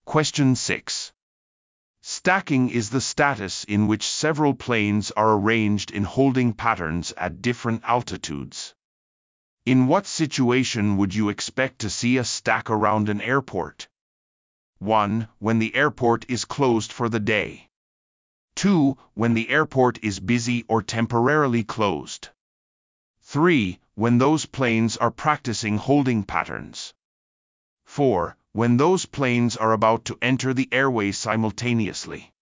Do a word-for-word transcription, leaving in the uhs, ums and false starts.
Question six. Stacking is the status in which several planes are arranged in holding patterns at different altitudes. In what situation would you expect to see a stack around an airport? one. When the airport is closed for the day. two. When the airport is busy or temporarily closed. three. When those planes are practicing holding patterns. four. When those planes are about to enter the airway simultaneously.